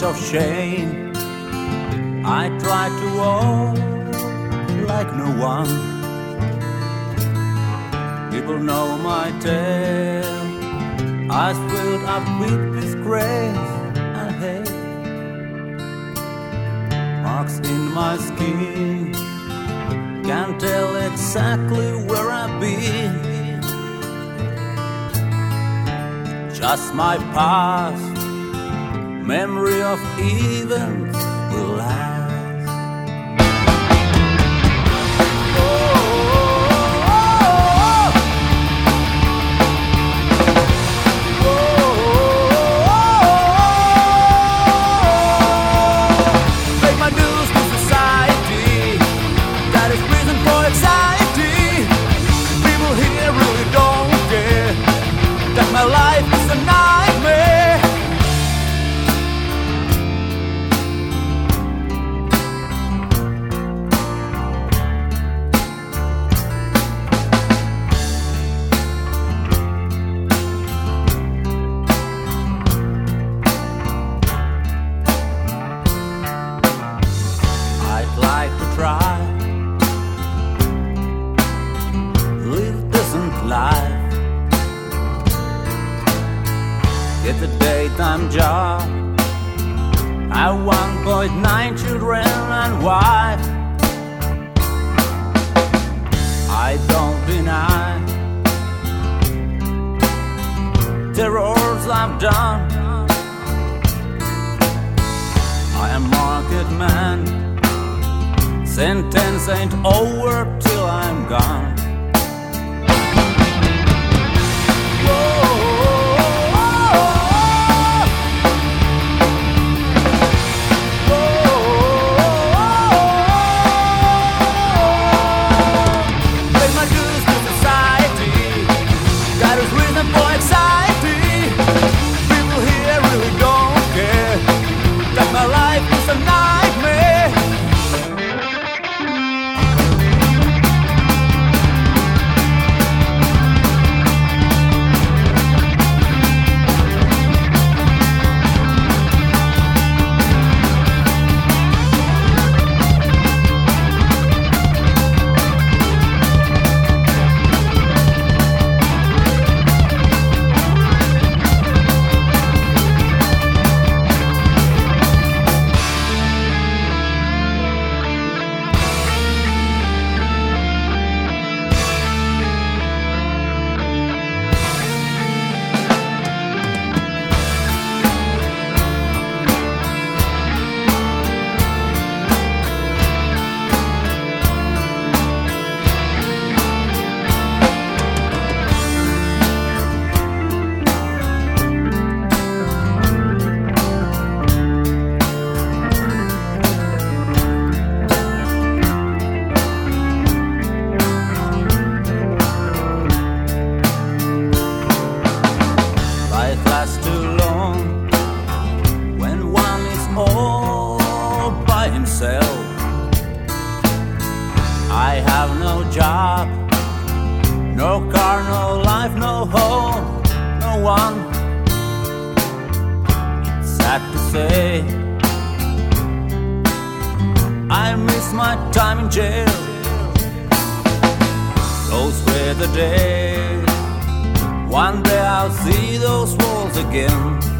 of shame. I try to walk like no one. People know my tale. Eyes filled up with disgrace and hate. Marks in my skin, can't tell exactly where I've been. Just my past, memory of events will last. My life is a nightmare. I'd like to try live decent life. Get a daytime job. Have 1.9 children and wife. I don't deny terrors I've done. I am market man. Sentence ain't over till I'm gone. My life is a nightmare. I have no job, no car, no life, no home, no one. It's sad to say, I miss my time in jail. Those were the days. One day I'll see those walls again.